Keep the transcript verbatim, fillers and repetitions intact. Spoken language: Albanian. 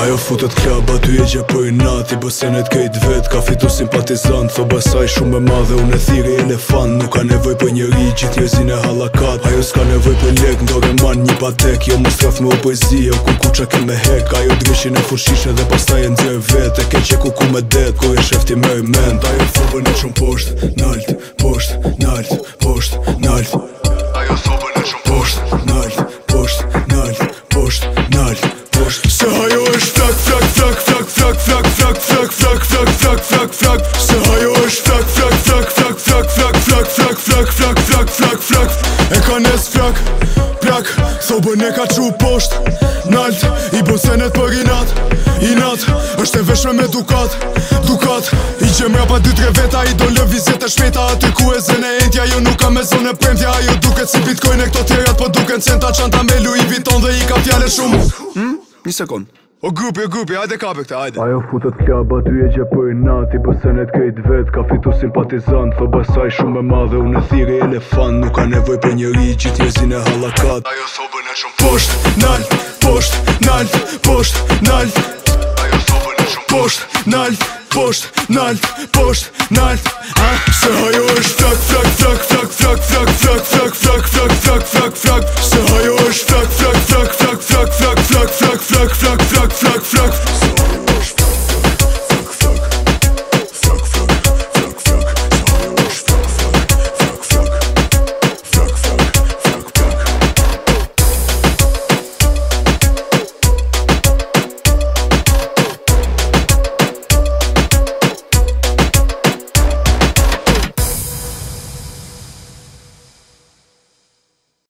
Ajo futet klab aty e gje për nati Bësenet kejt vet ka fitu simpatizant Tho basaj shumë e madhe unë e thiri elefant Nuk ka nevoj për njëri gjithë jezin e halakat Ajo s'ka nevoj për lek ndore man një patek Jo më straf me o poezie o ku kuqa ke me hek Ajo drishin e fushishe dhe pastaj e ndjer vet E ke që ku ku me det kur e shefti me i ment Ajo thobën e shumë posht, nalt, posht, nalt, posht, nalt Ajo thobën e shumë posht, nalt, posht, nalt, posht, nalt, posht Se ajo është flak, flak, flak, flak, flak, flak, flak, flak, flak, flak, flak, flak, flak Se ajo është flak, flak, flak, flak, flak, flak, flak, flak, flak, flak, flak, flak, flak E ka nes flak, plak, thobën e ka qu posht, nalt I bën senet për inat, inat është e veshme me dukat, dukat I gjem rapa dy tre veta I do lëvizjet e shpeta Aty ku e zene entja jo nuk ka me zone premtja Ajo duket si bitcoin e këto tjerat Po duken centa qanta me Louis Vuitton Dhe i ka fjale shumë hmm? Një sekund O grupi, o grupi, hajde kape këta, hajde Ajo futet klab aty e gje për nati Bësenet kejt vet, ka fitu simpatizant Thë basaj shumë e madhe, unë e thiri elefant Nuk ka nevoj për njëri, gjithë jezin e halakat Ajo thobën e shumë posht, nalt, posht, nalt, posht, nalt Ajo thobën e shumë posht, nalt, posht, nalt, posht, nalt Se ajo është flak, flak, flak, flak, flak, flak, flak, flak, flak, flak, flak, flak, flak Se